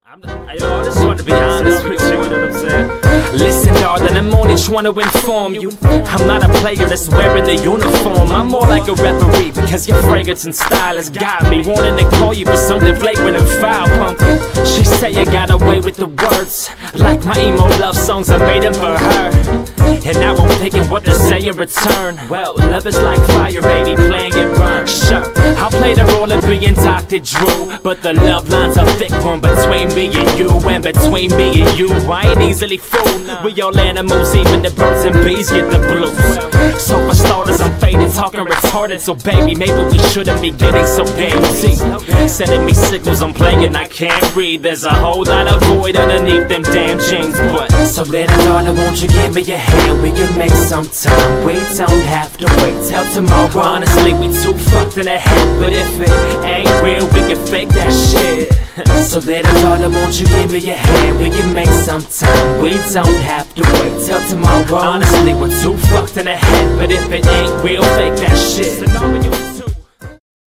I just want to be honest with you, you know what I'm saying? Listen, darling, I'm only trying to inform you I'm not a player that's wearing the uniform. I'm more like a referee because your fragrance and style has got me wanting to call you for something flagrant and foul, pumpkin. She say you got away with the words, like my emo love songs, I made them for her. And now I'm thinking what to say in return. Well, love is like fire, baby, playing it burn. Sure, I'll play the role of being Dr. Drew, but the love line's a thick one between me and you, and between me and you I ain't easily fooled. We all animals, even the birds and bees get the blues. So for starters, I'm faded, talking retarded. So baby, maybe we shouldn't be getting so damn deep. Sending me signals, I'm playing, I can't read. There's a whole lot of void underneath them damn jeans. But so little darling, won't you give me your hand? We can make some time. We don't have to wait till tomorrow. Honestly, we too fucked in the head, but if it ain't real, we can fake that shit. So little darling, won't you give me your hand? We can make some time. We don't have to wait till tomorrow. Honestly, we're too fucked in the head, but if it ain't real, fake that shit.